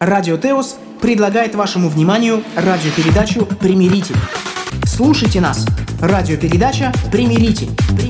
Радио Теос предлагает вашему вниманию радиопередачу «Примиритель». Слушайте нас. Радиопередача «Примиритель».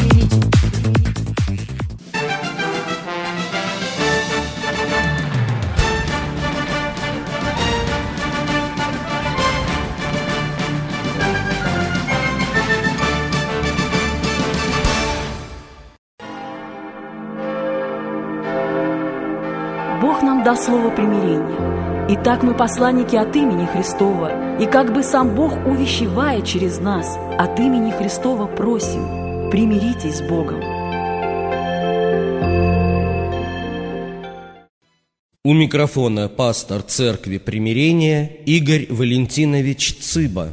Бог нам даст слово примирения. Итак, мы посланники от имени Христова, и как бы сам Бог, увещевая через нас, от имени Христова просим: примиритесь с Богом. У микрофона пастор Церкви Примирения Игорь Валентинович Цыба.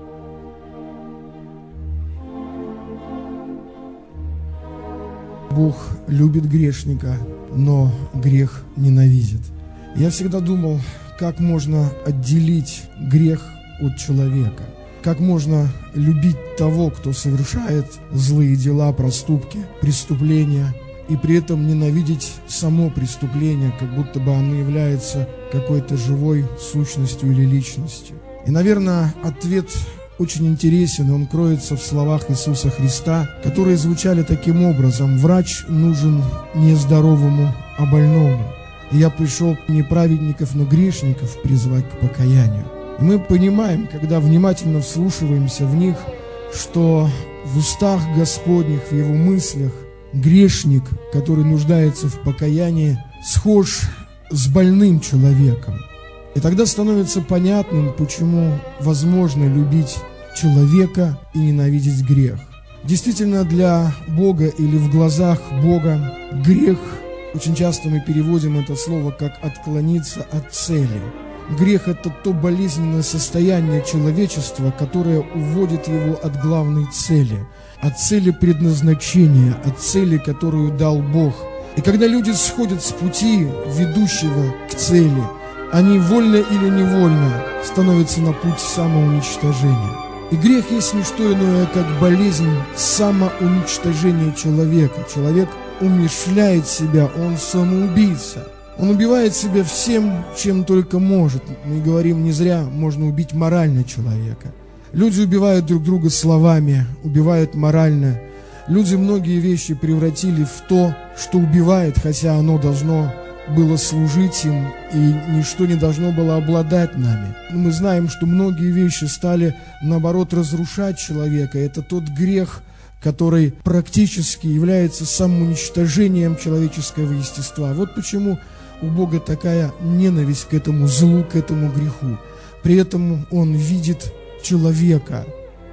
Бог любит грешника, но грех ненавидит. Я всегда думал, как можно отделить грех от человека, как можно любить того, кто совершает злые дела, проступки, преступления, и при этом ненавидеть само преступление, как будто бы оно является какой-то живой сущностью или личностью. И, наверное, ответ очень интересен, и он кроется в словах Иисуса Христа, которые звучали таким образом: «Врач нужен не здоровому, а больному. И я пришел не праведников, но грешников призвать к покаянию». И мы понимаем, когда внимательно вслушиваемся в них, что в устах Господних, в Его мыслях, грешник, который нуждается в покаянии, схож с больным человеком. И тогда становится понятным, почему возможно любить человека и ненавидеть грех. Действительно, для Бога или в глазах Бога грех, очень часто мы переводим это слово как «отклониться от цели». Грех – это то болезненное состояние человечества, которое уводит его от главной цели, от цели предназначения, от цели, которую дал Бог. И когда люди сходят с пути, ведущего к цели, они вольно или невольно становятся на путь самоуничтожения. И грех есть не что иное, как болезнь самоуничтожения человека. Человек умерщвляет себя, он самоубийца. Он убивает себя всем, чем только может. Мы говорим не зря, можно убить морально человека. Люди убивают друг друга словами, убивают морально. Люди многие вещи превратили в то, что убивает, хотя оно должно было служить им, и ничто не должно было обладать нами. Мы знаем, что многие вещи стали, наоборот, разрушать человека. Это тот грех, который практически является самоуничтожением человеческого естества. Вот почему у Бога такая ненависть к этому злу, к этому греху. При этом Он видит человека.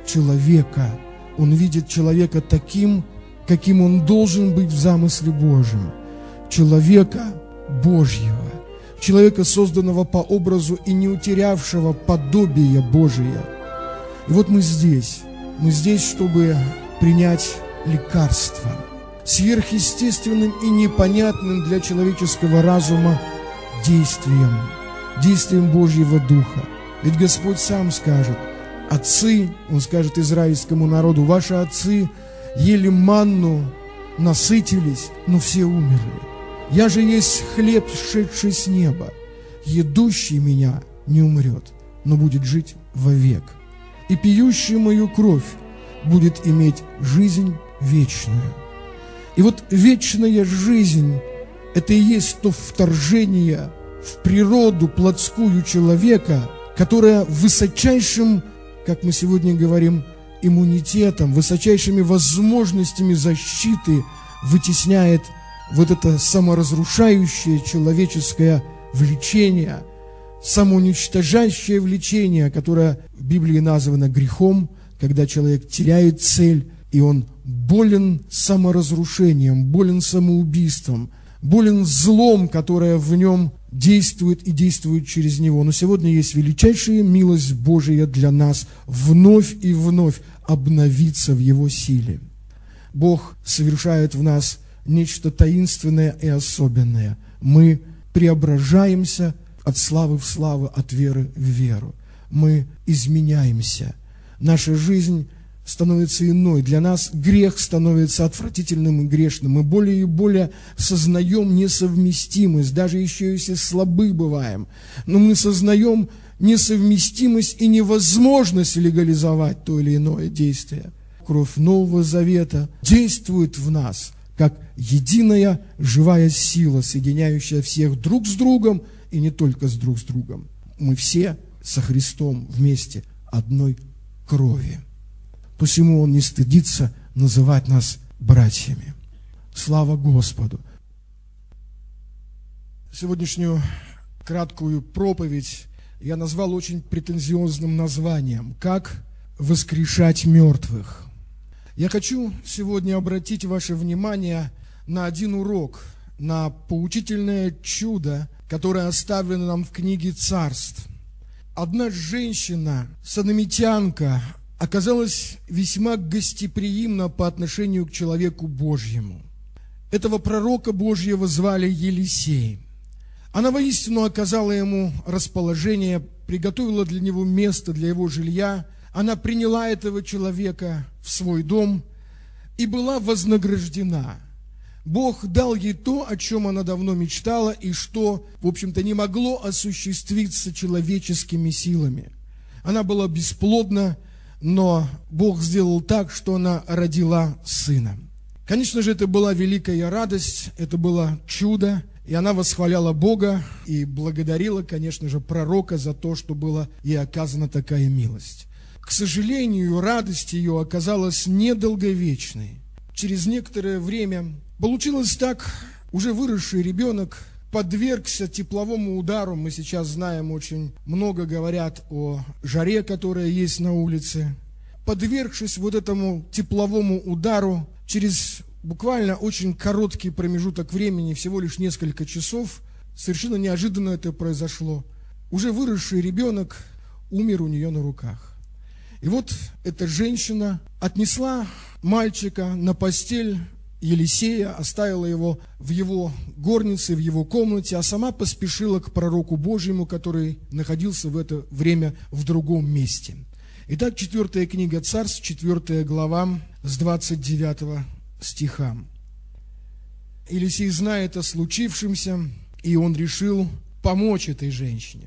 Он видит человека таким, каким он должен быть в замысле Божьем. Человека Божьего, человека, созданного по образу и не утерявшего подобия Божия. И вот мы здесь, чтобы принять лекарство сверхъестественным и непонятным для человеческого разума действием Божьего Духа. Ведь Господь сам скажет: отцы, Он скажет израильскому народу: ваши отцы ели манну, насытились, но все умерли. Я же есть хлеб, сшедший с неба. Едущий меня не умрет, но будет жить вовек. И пьющий мою кровь будет иметь жизнь вечную. И вот вечная жизнь – это и есть то вторжение в природу плотскую человека, которое высочайшим, как мы сегодня говорим, иммунитетом, высочайшими возможностями защиты вытесняет вот это саморазрушающее человеческое влечение, самоуничтожающее влечение, которое в Библии названо грехом, когда человек теряет цель, и он болен саморазрушением, болен самоубийством, болен злом, которое в нем действует и действует через него. Но сегодня есть величайшая милость Божия для нас вновь и вновь обновиться в Его силе. Бог совершает в нас нечто таинственное и особенное. Мы преображаемся от славы в славу, от веры в веру. Мы изменяемся. Наша жизнь становится иной. Для нас грех становится отвратительным и грешным. Мы более и более сознаем несовместимость, даже еще если слабы бываем. Но мы сознаем несовместимость и невозможность легализовать то или иное действие. Кровь Нового Завета действует в нас, как единая живая сила, соединяющая всех друг с другом и не только друг с другом. Мы все со Христом вместе одной крови. Посему Он не стыдится называть нас братьями. Слава Господу! Сегодняшнюю краткую проповедь я назвал очень претензиозным названием «Как воскрешать мертвых». Я хочу сегодня обратить ваше внимание на один урок, на поучительное чудо, которое оставлено нам в книге Царств. Одна женщина, садомитянка, оказалась весьма гостеприимна по отношению к человеку Божьему. Этого пророка Божьего звали Елисей. Она воистину оказала ему расположение, приготовила для него место для его жилья. Она приняла этого человека в свой дом и была вознаграждена. Бог дал ей то, о чем она давно мечтала, и что, в общем-то, не могло осуществиться человеческими силами. Она была бесплодна, но Бог сделал так, что она родила сына. Конечно же, это была великая радость, это было чудо, и она восхваляла Бога и благодарила, конечно же, пророка за то, что была ей оказана такая милость. К сожалению, радость ее оказалась недолговечной. Через некоторое время получилось так, уже выросший ребенок подвергся тепловому удару. Мы сейчас знаем, очень много говорят о жаре, которая есть на улице. Подвергшись вот этому тепловому удару, через буквально очень короткий промежуток времени, всего лишь несколько часов, совершенно неожиданно это произошло. Уже выросший ребенок умер у нее на руках. И вот эта женщина отнесла мальчика на постель Елисея, оставила его в его горнице, в его комнате, а сама поспешила к пророку Божьему, который находился в это время в другом месте. Итак, 4 книга Царств, 4 глава, с 29 стиха. Елисей знает о случившемся, и он решил помочь этой женщине.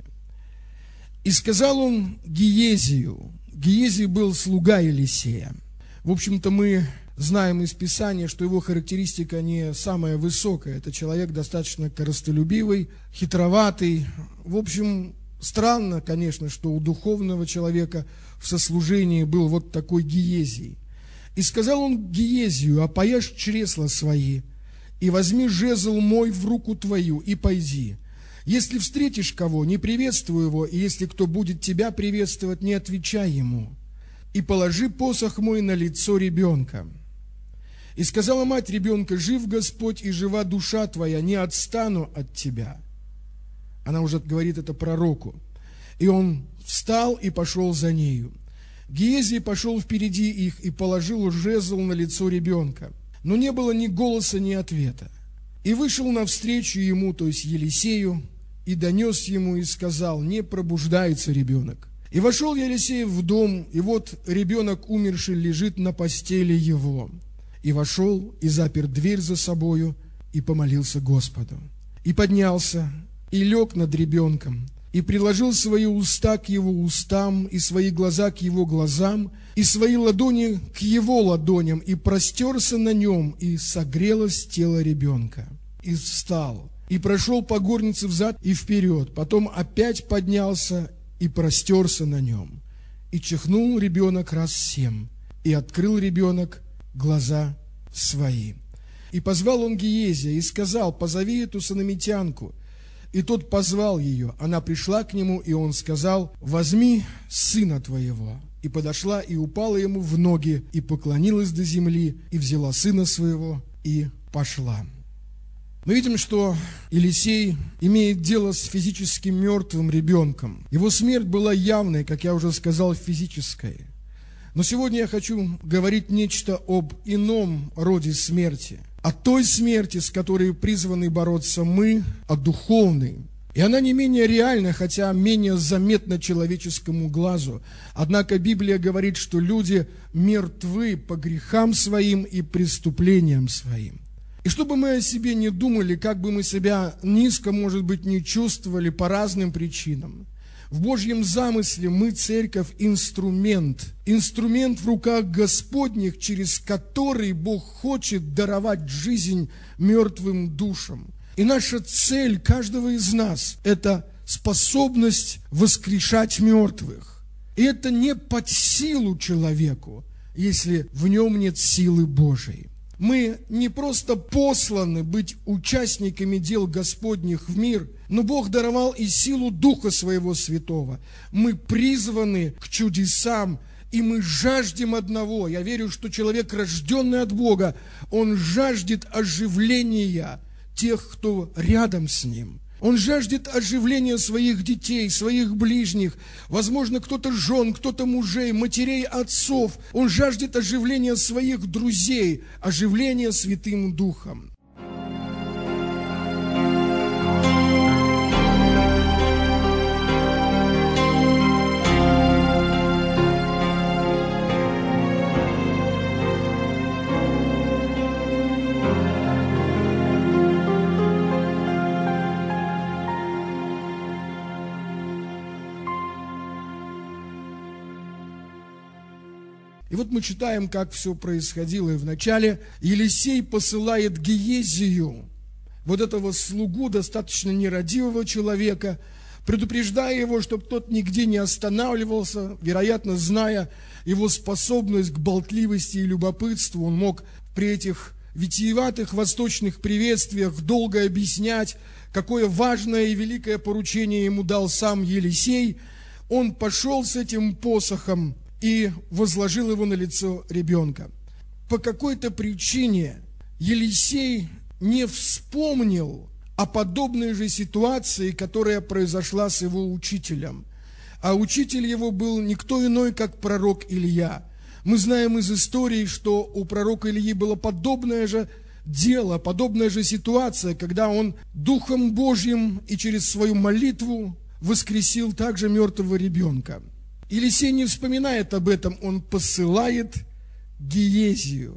И сказал он Гиезию. Гиезий был слуга Елисея. В общем-то, мы знаем из Писания, что его характеристика не самая высокая. Это человек достаточно корыстолюбивый, хитроватый. В общем, странно, конечно, что у духовного человека в сослужении был вот такой Гиезий. И сказал он Гиезию: опояшь чресла свои, и возьми жезл мой в руку твою, и пойди. Если встретишь кого, не приветствуй его, и если кто будет тебя приветствовать, не отвечай ему. И положи посох мой на лицо ребенка. И сказала мать ребенка: жив Господь и жива душа твоя, не отстану от тебя. Она уже говорит это пророку. И он встал и пошел за нею. Гиезий пошел впереди их и положил жезл на лицо ребенка. Но не было ни голоса, ни ответа. И вышел навстречу ему, то есть Елисею, и донес ему и сказал: не пробуждается ребенок. И вошел Елисей в дом, и вот ребенок умерший лежит на постели его. И вошел, и запер дверь за собою, и помолился Господу. И поднялся, и лег над ребенком, и приложил свои уста к его устам, и свои глаза к его глазам, и свои ладони к его ладоням, и простерся на нем, и согрелось тело ребенка. И встал, и прошел по горнице взад и вперед, потом опять поднялся и простерся на нем. И чихнул ребенок раз 7, и открыл ребенок глаза свои. И позвал он Гиезия, и сказал: позови эту садомитянку. И тот позвал ее. Она пришла к нему, и он сказал: возьми сына твоего. И подошла, и упала ему в ноги, и поклонилась до земли, и взяла сына своего, и пошла. Мы видим, что Елисей имеет дело с физически мертвым ребенком. Его смерть была явной, как я уже сказал, физической. Но сегодня я хочу говорить нечто об ином роде смерти. О той смерти, с которой призваны бороться мы, о духовной. И она не менее реальна, хотя менее заметна человеческому глазу. Однако Библия говорит, что люди мертвы по грехам своим и преступлениям своим. И чтобы мы о себе не думали, как бы мы себя низко, может быть, не чувствовали по разным причинам, в Божьем замысле мы, церковь, инструмент в руках Господних, через который Бог хочет даровать жизнь мертвым душам. И наша цель каждого из нас – это способность воскрешать мертвых. И это не под силу человеку, если в нем нет силы Божией. Мы не просто посланы быть участниками дел Господних в мир, но Бог даровал и силу Духа Своего Святого. Мы призваны к чудесам, и мы жаждем одного. Я верю, что человек, рожденный от Бога, он жаждет оживления тех, кто рядом с ним. Он жаждет оживления своих детей, своих ближних, возможно, кто-то жен, кто-то мужей, матерей, отцов. Он жаждет оживления своих друзей, оживления Святым Духом. И вот мы читаем, как все происходило. И вначале Елисей посылает Гиезию, вот этого слугу, достаточно нерадивого человека, предупреждая его, чтобы тот нигде не останавливался, вероятно, зная его способность к болтливости и любопытству. Он мог при этих витиеватых восточных приветствиях долго объяснять, какое важное и великое поручение ему дал сам Елисей. Он пошел с этим посохом и возложил его на лицо ребенка. По какой-то причине Елисей не вспомнил о подобной же ситуации, которая произошла с его учителем. А учитель его был никто иной, как пророк Илья. Мы знаем из истории, что у пророка Ильи было подобное же дело, подобная же ситуация, когда он Духом Божьим и через свою молитву воскресил также мертвого ребенка. Елисей не вспоминает об этом, он посылает Гиезию.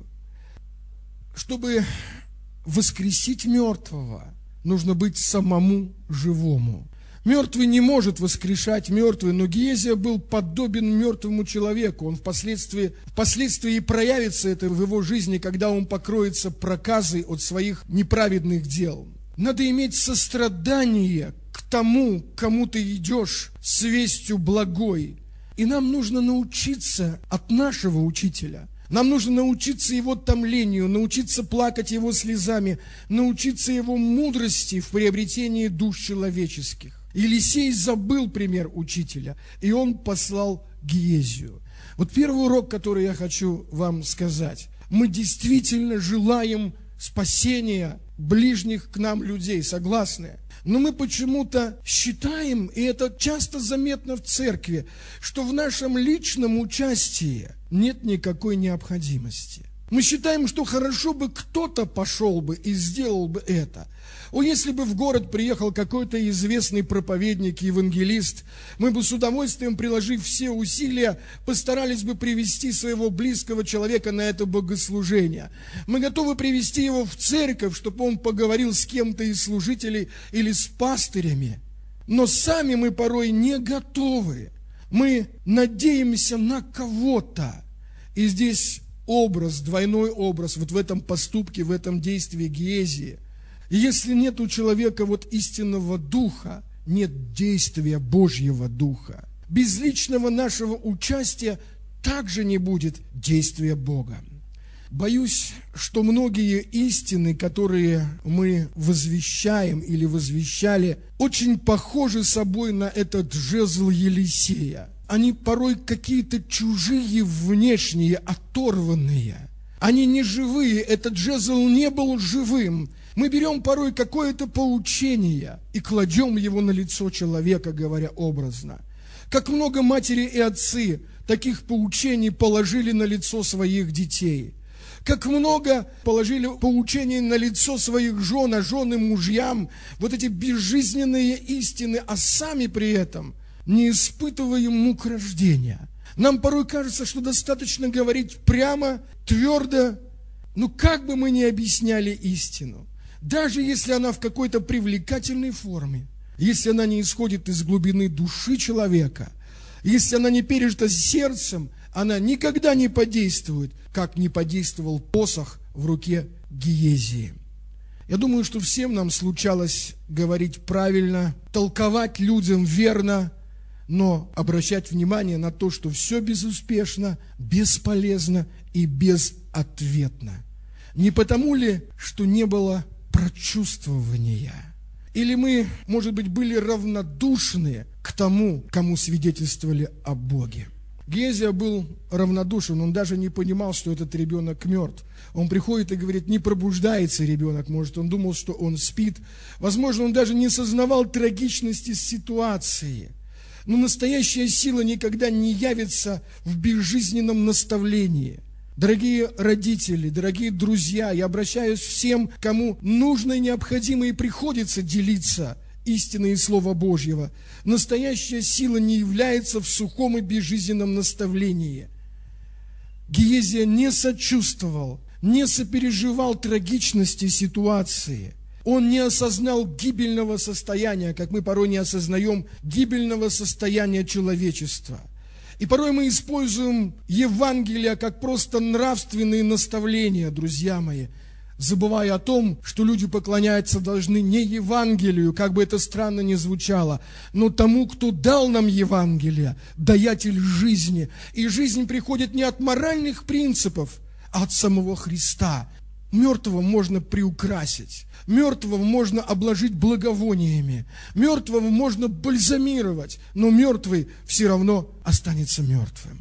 Чтобы воскресить мертвого, нужно быть самому живому. Мертвый не может воскрешать мертвый, но Гиезия был подобен мертвому человеку. Он впоследствии проявится это в его жизни, когда он покроется проказой от своих неправедных дел. Надо иметь сострадание к тому, к кому ты идешь с вестью благой. И нам нужно научиться от нашего учителя. Нам нужно научиться его томлению, научиться плакать его слезами, научиться его мудрости в приобретении душ человеческих. Елисей забыл пример учителя, и он послал Гиезию. Вот первый урок, который я хочу вам сказать. Мы действительно желаем спасения ближних к нам людей, согласны? Но мы почему-то считаем, и это часто заметно в церкви, что в нашем личном участии нет никакой необходимости. Мы считаем, что хорошо бы кто-то пошел бы и сделал бы это. Если бы в город приехал какой-то известный проповедник, евангелист, мы бы с удовольствием, приложив все усилия, постарались бы привести своего близкого человека на это богослужение. Мы готовы привести его в церковь, чтобы он поговорил с кем-то из служителей или с пастырями. Но сами мы порой не готовы. Мы надеемся на кого-то. И здесь образ, двойной образ, вот в этом поступке, в этом действии Гиезии. И если нет у человека вот истинного духа, нет действия Божьего Духа. Без личного нашего участия также не будет действия Бога. Боюсь, что многие истины, которые мы возвещаем или возвещали, очень похожи собой на этот жезл Елисея. Они порой какие-то чужие, внешние, оторванные. Они не живые, этот жезл не был живым. Мы берем порой какое-то поучение и кладем его на лицо человека, говоря образно. Как много матери и отцы таких поучений положили на лицо своих детей. Как много положили поучений на лицо своих жен, а жены мужьям, вот эти безжизненные истины, а сами при этом не испытываем мук рождения. Нам порой кажется, что достаточно говорить прямо, твердо, но как бы мы ни объясняли истину, даже если она в какой-то привлекательной форме, если она не исходит из глубины души человека, если она не пережита сердцем, она никогда не подействует, как не подействовал посох в руке Гиезии. Я думаю, что всем нам случалось говорить правильно, толковать людям верно, но обращать внимание на то, что все безуспешно, бесполезно и безответно. Не потому ли, что не было прочувствования? Или мы, может быть, были равнодушны к тому, кому свидетельствовали о Боге? Гиезия был равнодушен, он даже не понимал, что этот ребенок мертв. Он приходит и говорит, не пробуждается ребенок, может, он думал, что он спит. Возможно, он даже не сознавал трагичности ситуации. Но настоящая сила никогда не явится в безжизненном наставлении. Дорогие родители, дорогие друзья, я обращаюсь к всем, кому нужно и необходимо и приходится делиться истиной и Слова Божьего. Настоящая сила не является в сухом и безжизненном наставлении. Гиезия не сочувствовал, не сопереживал трагичности ситуации. Он не осознал гибельного состояния, как мы порой не осознаем гибельного состояния человечества. И порой мы используем Евангелие как просто нравственные наставления, друзья мои, забывая о том, что люди поклоняться должны не Евангелию, как бы это странно ни звучало, но тому, кто дал нам Евангелие, даятель жизни. И жизнь приходит не от моральных принципов, а от самого Христа. Мертвого можно приукрасить, мертвого можно обложить благовониями, мертвого можно бальзамировать, но мертвый все равно останется мертвым.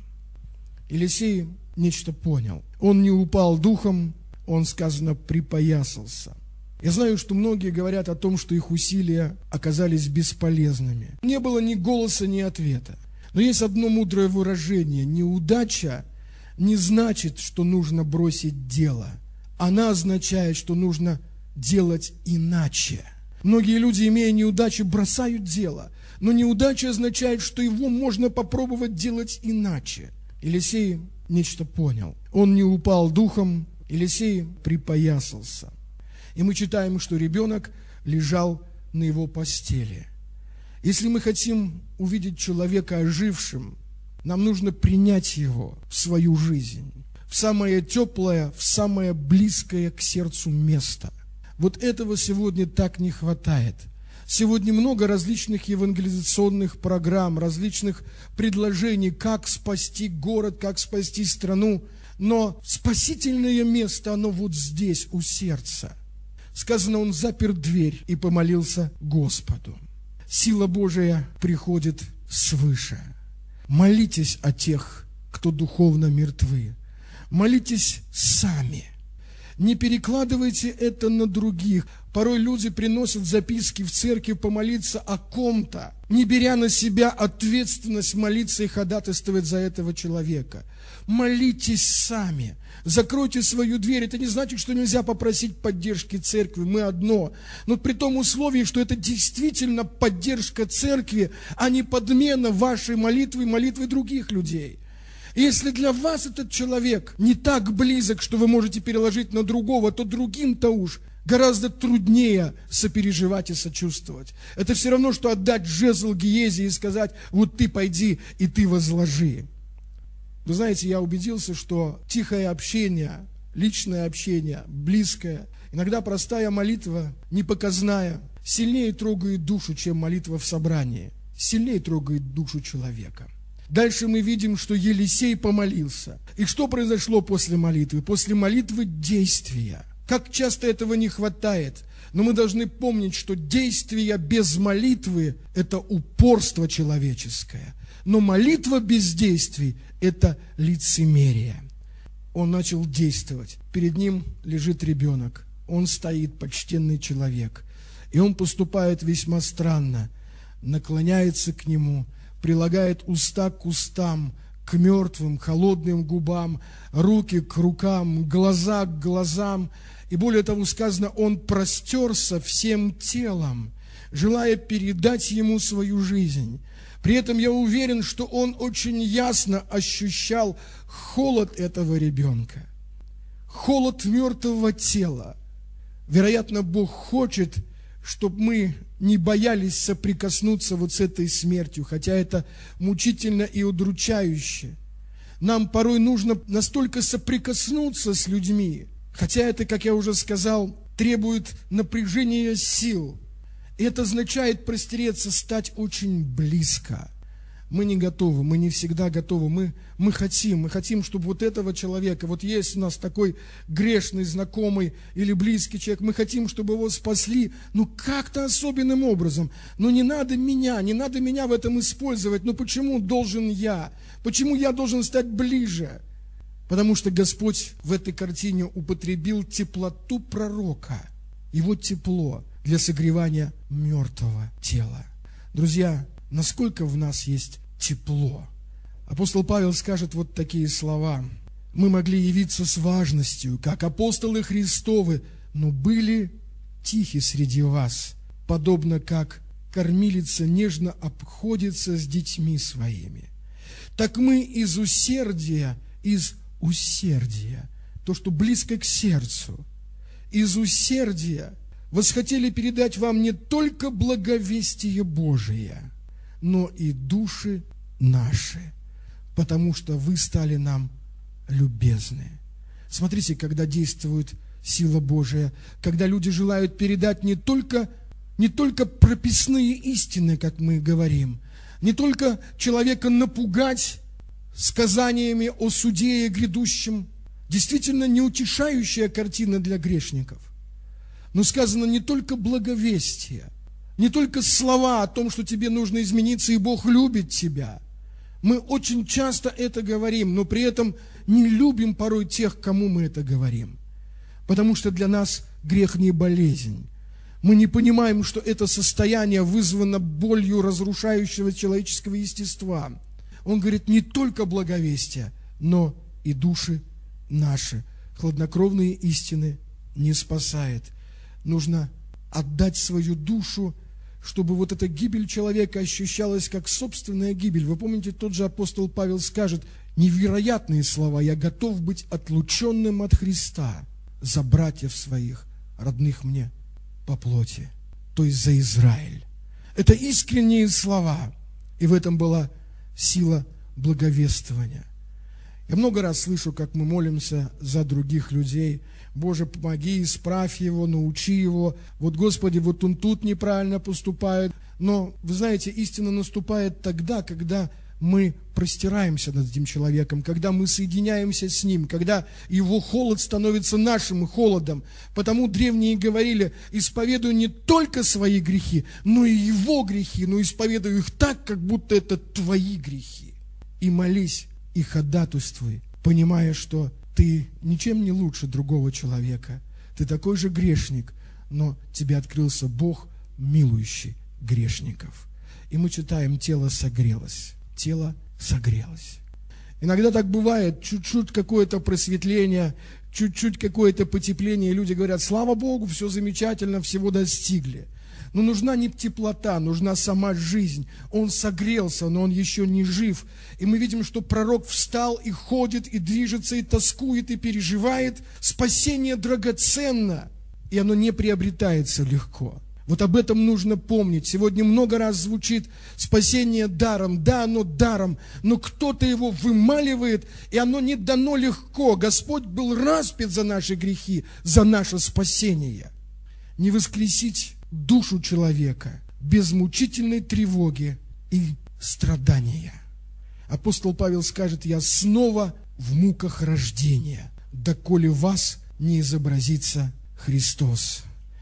Елисей нечто понял. Он не упал духом, он, сказано, припоясался. Я знаю, что многие говорят о том, что их усилия оказались бесполезными. Не было ни голоса, ни ответа. Но есть одно мудрое выражение: неудача не значит, что нужно бросить дело. Она означает, что нужно делать иначе. Многие люди, имея неудачи, бросают дело. Но неудача означает, что его можно попробовать делать иначе. Елисей нечто понял. Он не упал духом, Елисей припоясался. И мы читаем, что ребенок лежал на его постели. Если мы хотим увидеть человека ожившим, нам нужно принять его в свою жизнь, в самое теплое, в самое близкое к сердцу место. Вот этого сегодня так не хватает. Сегодня много различных евангелизационных программ, различных предложений, как спасти город, как спасти страну. Но спасительное место, оно вот здесь, у сердца. Сказано, он запер дверь и помолился Господу. Сила Божия приходит свыше. Молитесь о тех, кто духовно мертвы. Молитесь сами. Не перекладывайте это на других. Порой люди приносят записки в церковь помолиться о ком-то, не беря на себя ответственность молиться и ходатайствовать за этого человека. Молитесь сами. Закройте свою дверь. Это не значит, что нельзя попросить поддержки церкви. Мы одно. Но при том условии, что это действительно поддержка церкви, а не подмена вашей молитвы и молитвы других людей. Если для вас этот человек не так близок, что вы можете переложить на другого, то другим-то уж гораздо труднее сопереживать и сочувствовать. Это все равно, что отдать жезл Гиезии и сказать: вот ты пойди и ты возложи. Вы знаете, я убедился, что тихое общение, личное общение, близкое, иногда простая молитва, непоказная, сильнее трогает душу, чем молитва в собрании, сильнее трогает душу человека. Дальше мы видим, что Елисей помолился. И что произошло после молитвы? После молитвы действия. Как часто этого не хватает. Но мы должны помнить, что действие без молитвы – это упорство человеческое. Но молитва без действий – это лицемерие. Он начал действовать. Перед ним лежит ребенок. Он стоит, почтенный человек. И он поступает весьма странно. Наклоняется к нему, прилагает уста к устам, к мертвым, холодным губам, руки к рукам, глаза к глазам. И более того сказано, он простерся всем телом, желая передать ему свою жизнь. При этом я уверен, что он очень ясно ощущал холод этого ребенка, холод мертвого тела. Вероятно, Бог хочет, чтобы мы не боялись соприкоснуться вот с этой смертью, хотя это мучительно и удручающе. Нам порой нужно настолько соприкоснуться с людьми, хотя это, как я уже сказал, требует напряжения сил. И это означает простереться, стать очень близко. Мы не готовы, мы не всегда готовы. Мы хотим, чтобы вот этого человека, вот есть у нас такой грешный, знакомый или близкий человек, мы хотим, чтобы его спасли, как-то особенным образом. Но не надо меня в этом использовать. Почему должен я? Почему я должен стать ближе? Потому что Господь в этой картине употребил теплоту пророка, его тепло для согревания мертвого тела. Друзья, насколько в нас есть тепло? Апостол Павел скажет вот такие слова. Мы могли явиться с важностью, как апостолы Христовы, но были тихи среди вас, подобно как кормилица нежно обходится с детьми своими. Так мы из усердия, то, что близко к сердцу, из усердия восхотели передать вам не только благовестие Божие, но и души наши, потому что вы стали нам любезны. Смотрите, когда действует сила Божия, когда люди желают передать не только прописные истины, как мы говорим, не только человека напугать сказаниями о суде и грядущем, действительно неутешающая картина для грешников. Но сказано не только благовестие, не только слова о том, что тебе нужно измениться, и Бог любит тебя. Мы очень часто это говорим, но при этом не любим порой тех, кому мы это говорим. Потому что для нас грех не болезнь. Мы не понимаем, что это состояние вызвано болью разрушающего человеческого естества. Он говорит, не только благовестие, но и души наши. Хладнокровные истины не спасает. Нужно отдать свою душу, чтобы вот эта гибель человека ощущалась как собственная гибель. Вы помните, тот же апостол Павел скажет невероятные слова: «Я готов быть отлученным от Христа за братьев своих, родных мне по плоти», то есть за Израиль. Это искренние слова, и в этом была сила благовествования. Я много раз слышу, как мы молимся за других людей. Боже, помоги, исправь его, научи его. Вот, Господи, вот он тут неправильно поступает. Но, вы знаете, истина наступает тогда, когда мы простираемся над этим человеком, когда мы соединяемся с ним, когда его холод становится нашим холодом. Потому древние говорили: исповедуй не только свои грехи, но и его грехи, но исповедуй их так, как будто это твои грехи. И молись, и ходатайствуй, понимая, что ты ничем не лучше другого человека. Ты такой же грешник, но тебе открылся Бог, милующий грешников. И мы читаем: тело согрелось. Тело согрелось. Иногда так бывает, чуть-чуть какое-то просветление, чуть-чуть какое-то потепление, и люди говорят: слава Богу, все замечательно, всего достигли. Но нужна не теплота, нужна сама жизнь. Он согрелся, но он еще не жив. И мы видим, что пророк встал и ходит, и движется, и тоскует, и переживает. Спасение драгоценно, и оно не приобретается легко. Вот об этом нужно помнить. Сегодня много раз звучит: спасение даром. Да, оно даром, но кто-то его вымаливает, и оно не дано легко. Господь был распят за наши грехи, за наше спасение. Не воскресить душу человека без мучительной тревоги и страдания. Апостол Павел скажет: я снова в муках рождения, доколе вас не изобразится Христос.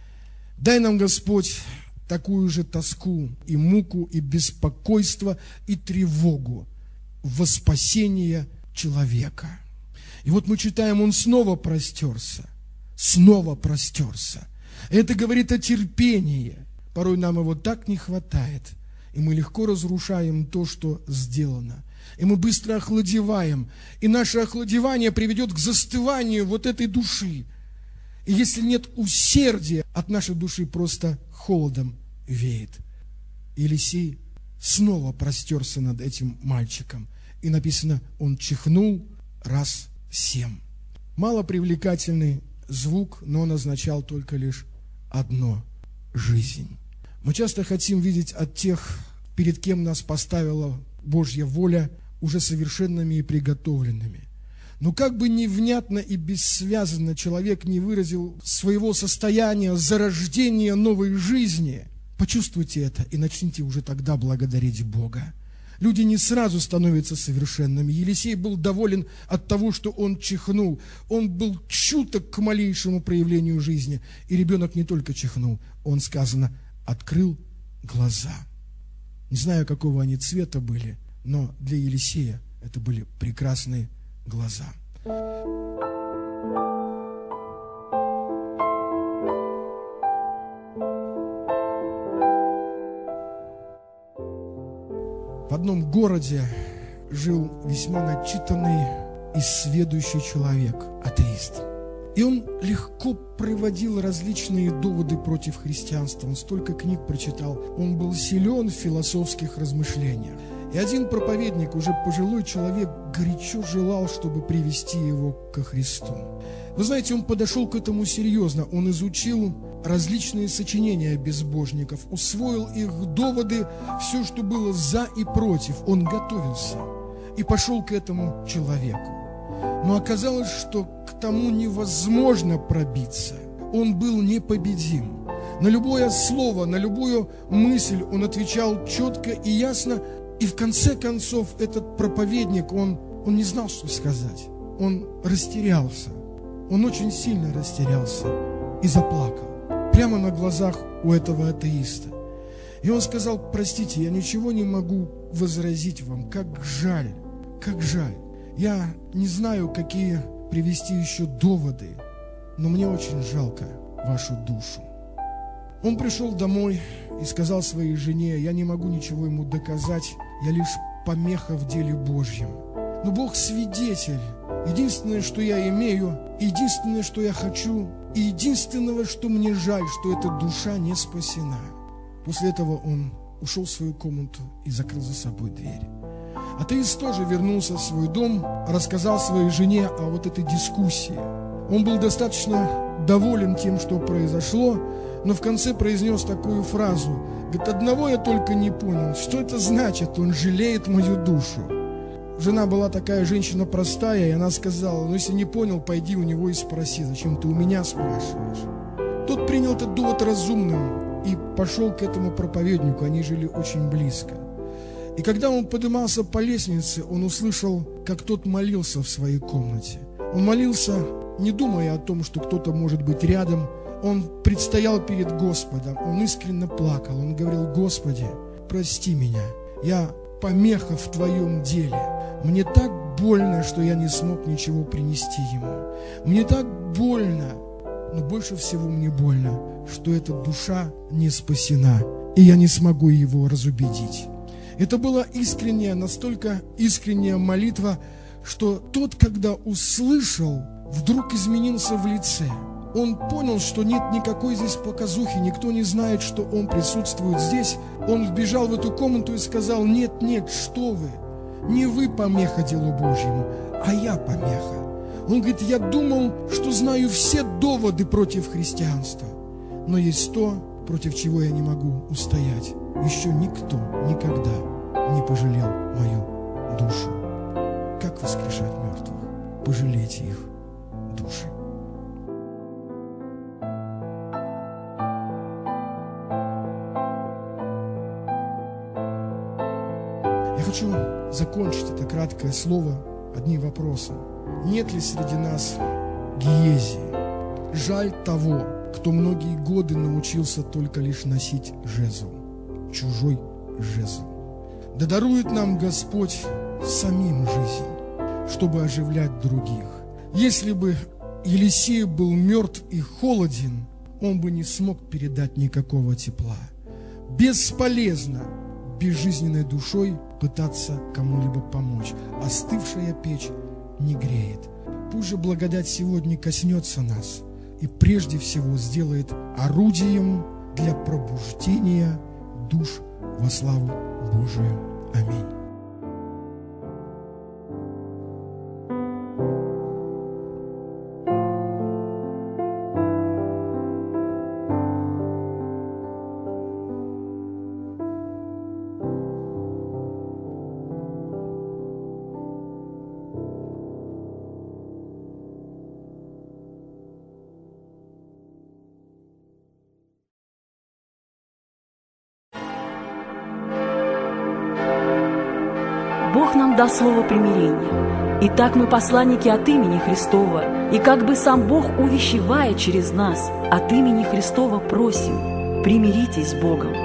Дай нам, Господь, такую же тоску и муку, и беспокойство, и тревогу во спасение человека. И вот мы читаем: он снова простерся, снова простерся. Это говорит о терпении. Порой нам его так не хватает, и мы легко разрушаем то, что сделано. И мы быстро охладеваем. И наше охладевание приведет к застыванию вот этой души. И если нет усердия, от нашей души просто холодом веет. Елисей снова простерся над этим мальчиком. И написано, он чихнул раз 7. Малопривлекательный звук, но он означал только лишь одно – жизнь. Мы часто хотим видеть от тех, перед кем нас поставила Божья воля, уже совершенными и приготовленными. Но как бы невнятно и бессвязно человек не выразил своего состояния зарождения новой жизни, почувствуйте это и начните уже тогда благодарить Бога. Люди не сразу становятся совершенными. Елисей был доволен от того, что он чихнул. Он был чуток к малейшему проявлению жизни. И ребенок не только чихнул, он, сказано, открыл глаза. Не знаю, какого они цвета были, но для Елисея это были прекрасные глаза. В одном городе жил весьма начитанный и сведущий человек, атеист. И он легко приводил различные доводы против христианства. Он столько книг прочитал. Он был силен в философских размышлениях. И один проповедник, уже пожилой человек, горячо желал, чтобы привести его ко Христу. Вы знаете, он подошел к этому серьезно. Он изучил различные сочинения безбожников, усвоил их доводы, все, что было за и против. Он готовился и пошел к этому человеку. Но оказалось, что к тому невозможно пробиться. Он был непобедим. На любое слово, на любую мысль он отвечал четко и ясно. И в конце концов этот проповедник, он не знал, что сказать. Он растерялся. Он очень сильно растерялся и заплакал. Прямо на глазах у этого атеиста. И он сказал: простите, я ничего не могу возразить вам. Как жаль, как жаль. Я не знаю, какие привести еще доводы, но мне очень жалко вашу душу. Он пришел домой и сказал своей жене: я не могу ничего ему доказать, я лишь помеха в деле Божьем. Но Бог свидетель. Единственное, что я имею, единственное, что я хочу, и единственное, что мне жаль, что эта душа не спасена. После этого он ушел в свою комнату и закрыл за собой дверь. Атеист тоже вернулся в свой дом, рассказал своей жене о вот этой дискуссии. Он был достаточно доволен тем, что произошло, но в конце произнес такую фразу. Говорит: одного я только не понял, что это значит, он жалеет мою душу. Жена была такая женщина простая, и она сказала: ну если не понял, пойди у него и спроси, зачем ты у меня спрашиваешь. Тот принял этот довод разумным и пошел к этому проповеднику, они жили очень близко. И когда он поднимался по лестнице, он услышал, как тот молился в своей комнате. Он молился, не думая о том, что кто-то может быть рядом. Он предстоял перед Господом, он искренне плакал. Он говорил: Господи, прости меня, я помеха в Твоем деле. Мне так больно, что я не смог ничего принести Ему. Мне так больно, но больше всего мне больно, что эта душа не спасена, и я не смогу его разубедить. Это была искренняя, настолько искренняя молитва, что тот, когда услышал, вдруг изменился в лице. Он понял, что нет никакой здесь показухи, никто не знает, что он присутствует здесь. Он вбежал в эту комнату и сказал: нет, нет, что вы, не вы помеха делу Божьему, а я помеха. Он говорит: я думал, что знаю все доводы против христианства, но есть то, против чего я не могу устоять. Еще никто никогда не пожалел мою душу. Как воскрешать мертвых? Пожалейте их души. Я хочу закончить это краткое слово одним вопросом. Нет ли среди нас гиезии? Жаль того, кто многие годы научился только лишь носить жезл, чужой жезл. Да дарует нам Господь самим жизнь, чтобы оживлять других. Если бы Елисей был мертв и холоден, он бы не смог передать никакого тепла. Бесполезно безжизненной душой пытаться кому-либо помочь. Остывшая печь не греет. Пусть же благодать сегодня коснется нас и прежде всего сделает орудием для пробуждения душ во славу Божию. Аминь. Бог нам дал слово примирения. Итак, мы посланники от имени Христова, и как бы сам Бог, увещевая через нас, от имени Христова просим: примиритесь с Богом.